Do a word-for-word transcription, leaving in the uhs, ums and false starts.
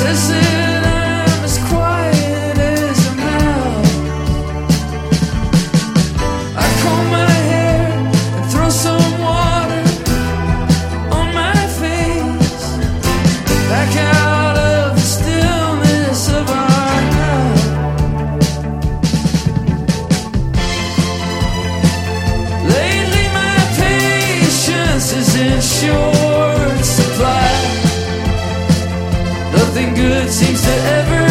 Says that I'm as quiet as a mouse. I comb my hair and throw some water on my face, back out of the stillness of our night. Lately my patience is in short supply. Nothing good seems to ever